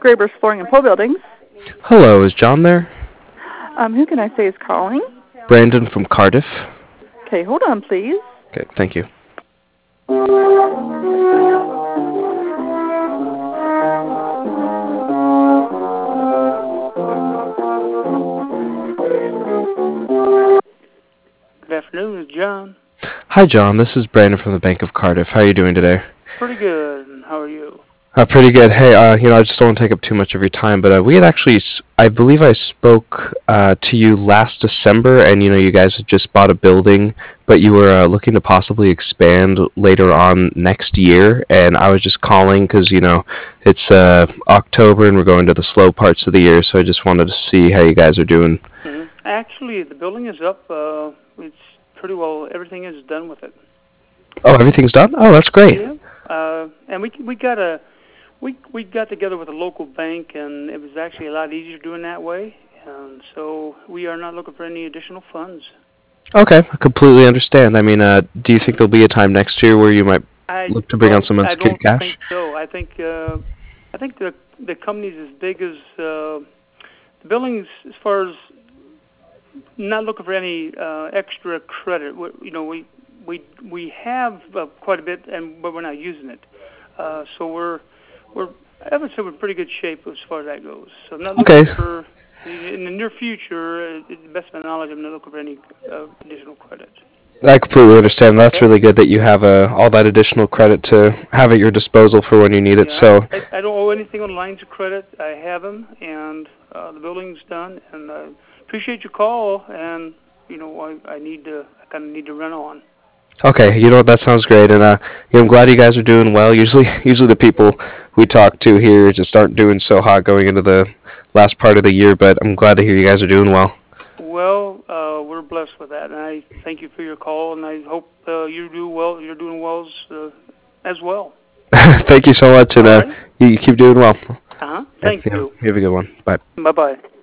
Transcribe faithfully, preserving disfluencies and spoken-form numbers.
Graber's Flooring and Pole Buildings. Hello, is John there? Um, who can I say is calling? Brandon from Cardiff. Okay, hold on, please. Okay, thank you. Good afternoon, it's John. Hi, John. This is Brandon from the Bank of Cardiff. How are you doing today? Pretty good. And how are you? Uh, pretty good. Hey, uh, you know, I just don't want to take up too much of your time, but uh, we had actually, s- I believe I spoke uh, to you last December, and you know, you guys had just bought a building, but you were uh, looking to possibly expand later on next year, and I was just calling because you know, it's uh, October and we're going to the slow parts of the year, so I just wanted to see how you guys are doing. hmm Actually, the building is up. Uh, it's pretty well. Everything is done with it. Oh, everything's done? Oh, that's great. Yeah. Uh, and we we got a we we got together with a local bank, and it was actually a lot easier doing that way. And so we are not looking for any additional funds. Okay, I completely understand. I mean, uh, do you think there'll be a time next year where you might I look to bring well, on some I unsecured don't cash? think so. I think uh, I think the the company's as big as uh, the buildings as far as not looking for any uh, extra credit. We, you know, we we we have uh, quite a bit, and but we're not using it. Uh, so we're we're I would say we're in pretty good shape as far as that goes. So I'm not looking Okay. for in the near future. Uh, to the best of my knowledge, I'm not looking for any uh, additional credit. I completely understand. That's Okay. really good that you have uh, all that additional credit to have at your disposal for when you need it. Yeah, So, I, I, I don't owe anything on lines of credit. I have them, and uh, the building's done. And I appreciate your call. And you know, I, I need to, I kind of need to run on. okay, you know what? That sounds great, and uh, you know, I'm glad you guys are doing well. Usually, usually the people we talk to here just aren't doing so hot going into the last part of the year. But I'm glad to hear you guys are doing well. Well, uh, we're blessed with that, and I thank you for your call. And I hope uh, you do well. You're doing well as, uh, as well. Thank you so much, and All uh, right. you you keep doing well. Uh huh. Thank Yeah, you. you have a good one. Bye. Bye bye.